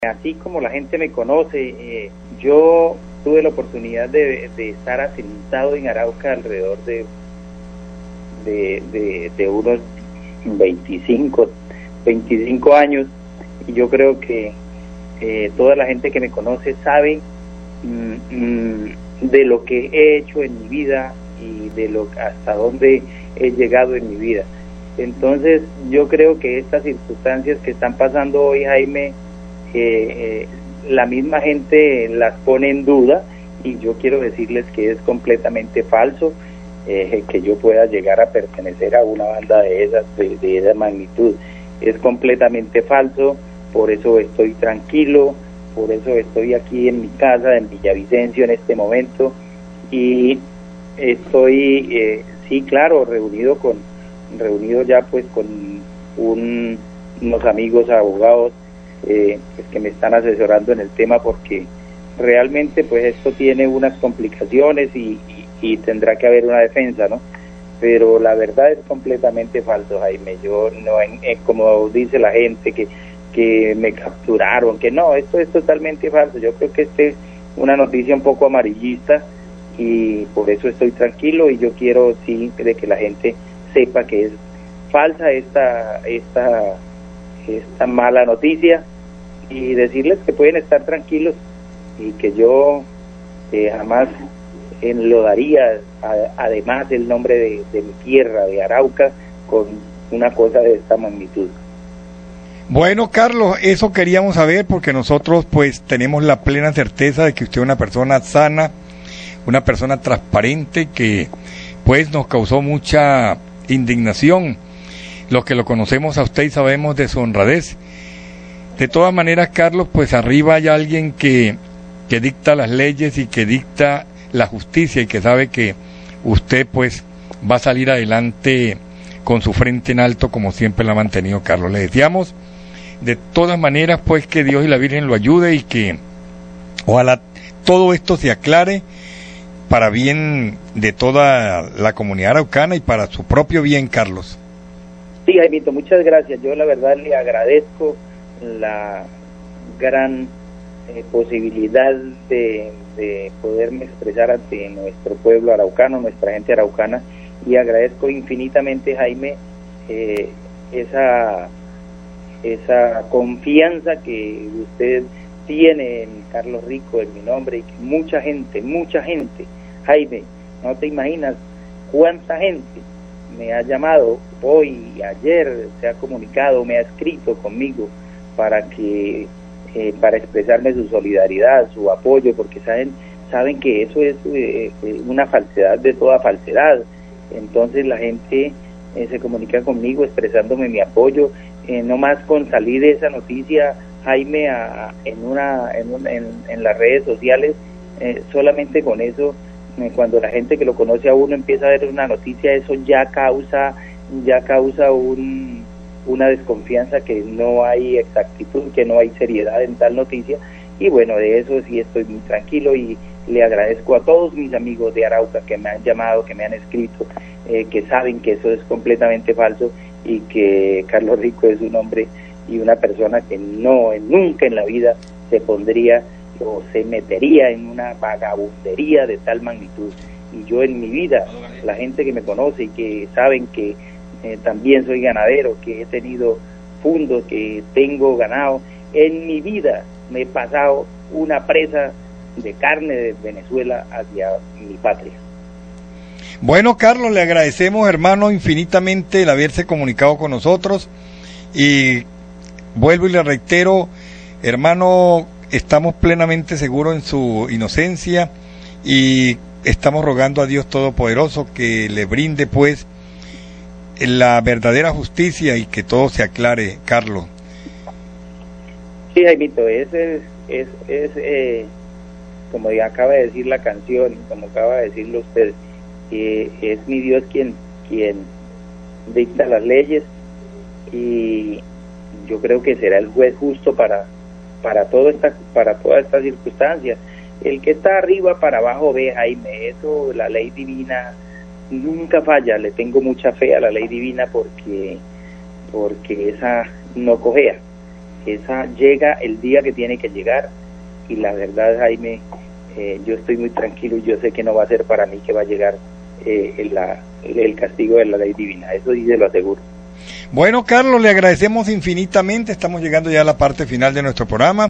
Así como la gente me conoce, yo tuve la oportunidad de estar asentado en Arauca alrededor de unos 25 años, y yo creo que toda la gente que me conoce sabe de lo que he hecho en mi vida y de hasta dónde he llegado en mi vida. Entonces yo creo que estas circunstancias que están pasando hoy, Jaime, la misma gente las pone en duda, y yo quiero decirles que es completamente falso que yo pueda llegar a pertenecer a una banda de esa magnitud. Es completamente falso. Por eso estoy tranquilo, por eso estoy aquí en mi casa en Villavicencio en este momento, y estoy sí, claro, reunido ya pues con unos amigos abogados que me están asesorando en el tema, porque realmente pues esto tiene unas complicaciones y tendrá que haber una defensa, ¿no? Pero la verdad es completamente falso, Jaime. Yo no, como dice la gente que me capturaron, que no, esto es totalmente falso. Yo creo que es una noticia un poco amarillista, y por eso estoy tranquilo, y yo quiero sí de que la gente sepa que es falsa esta mala noticia, y decirles que pueden estar tranquilos y que yo jamás enlodaría además el nombre de mi tierra, de Arauca, con una cosa de esta magnitud. Bueno, Carlos, eso queríamos saber, porque nosotros pues tenemos la plena certeza de que usted es una persona sana, una persona transparente, que pues nos causó mucha indignación los que lo conocemos a usted y sabemos de su honradez. De todas maneras, Carlos, pues arriba hay alguien que dicta las leyes y que dicta la justicia, y que sabe que usted pues va a salir adelante con su frente en alto, como siempre la ha mantenido, Carlos. Le deseamos de todas maneras pues que Dios y la Virgen lo ayude, y que ojalá todo esto se aclare para bien de toda la comunidad araucana y para su propio bien, Carlos. Sí, Jaimito, muchas gracias. Yo la verdad le agradezco la gran posibilidad de poderme expresar ante nuestro pueblo araucano, nuestra gente araucana, y agradezco infinitamente, Jaime, esa confianza que usted tiene en Carlos Rico, en mi nombre, y que mucha gente, Jaime, no te imaginas cuánta gente me ha llamado hoy y ayer, se ha comunicado, me ha escrito conmigo para expresarme su solidaridad, su apoyo, porque saben que eso es una falsedad de toda falsedad. Entonces la gente se comunica conmigo expresándome mi apoyo, no más con salir esa noticia, Jaime, en las redes sociales, solamente con eso, cuando la gente que lo conoce a uno empieza a ver una noticia, eso ya causa una desconfianza, que no hay exactitud, que no hay seriedad en tal noticia. Y bueno, de eso sí estoy muy tranquilo, y le agradezco a todos mis amigos de Arauca que me han llamado, que me han escrito, que saben que eso es completamente falso, y que Carlos Rico es un hombre y una persona que nunca en la vida se pondría o se metería en una vagabundería de tal magnitud. Y yo en mi vida, la gente que me conoce y que saben que también soy ganadero, que he tenido fundos, que tengo ganado, en mi vida me he pasado una presa de carne de Venezuela hacia mi patria. Bueno, Carlos, le agradecemos, hermano, infinitamente el haberse comunicado con nosotros, y vuelvo y le reitero, hermano, estamos plenamente seguros en su inocencia, y estamos rogando a Dios Todopoderoso que le brinde pues la verdadera justicia y que todo se aclare, Carlos. Sí, Jaimito, es como ya acaba de decir la canción, como acaba de decirlo usted, es mi Dios quien dicta las leyes, y yo creo que será el juez justo para todas estas circunstancias. El que está arriba para abajo ve, Jaime, eso, la ley divina nunca falla. Le tengo mucha fe a la ley divina, porque esa no cojea. esa llega el día que tiene que llegar, y la verdad, Jaime, yo estoy muy tranquilo y yo sé que no va a ser para mí que va a llegar el castigo de la ley divina, eso sí se lo aseguro. Bueno, Carlos, le agradecemos infinitamente, estamos llegando ya a la parte final de nuestro programa.